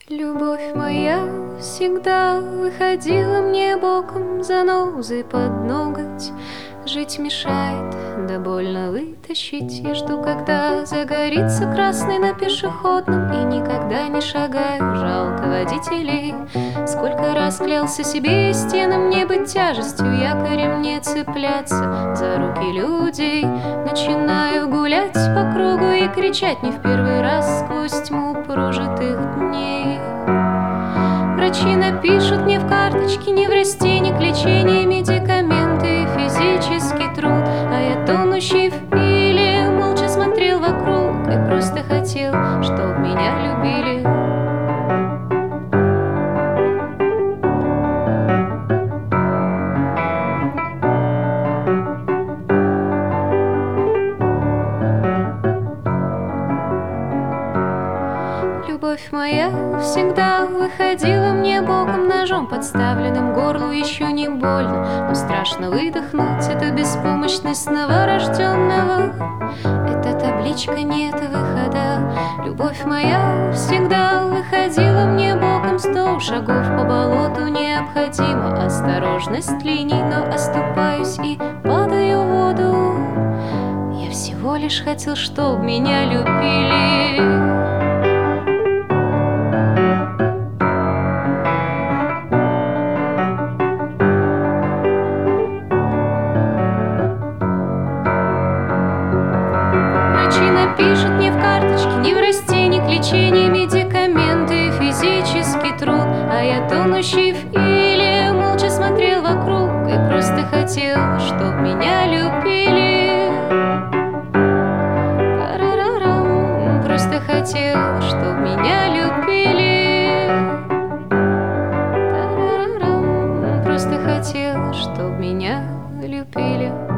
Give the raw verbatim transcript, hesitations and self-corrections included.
Любовь моя всегда выходила мне боком, занозой под ноготь. Жить мешает, да больно вытащить. Я жду, когда загорится красный на пешеходном, и никогда не шагаю, жалко водителей. Сколько раз клялся себе и стенам не быть тяжестью, якорем не цепляться за руки людей. Начинаю гулять по кругу и кричать не в первый раз сквозь тьму прожитых дней. Врачи напишут мне в карточке не в растении к лечению медикаменты и физический труд, а я, тонущий в пиле, молча смотрел вокруг и просто хотел, чтоб меня любили. Любовь моя всегда выходила мне боком, ножом подставленным горлу еще не больно, но страшно выдохнуть эту беспомощность новорожденного. Эта табличка нет выхода. Любовь моя всегда выходила мне боком, сто шагов по болоту необходима осторожность линий, но оступаюсь и падаю в воду. Я всего лишь хотел, чтоб меня любили. Напишут мне в карточке не в растении к лечению медикаменты и физический труд, а я, тонущий в иле, молча смотрел вокруг и просто хотел, чтоб меня любили. Парарарам, просто хотел, чтоб меня любили. Тарарарам, просто хотел, чтоб меня любили.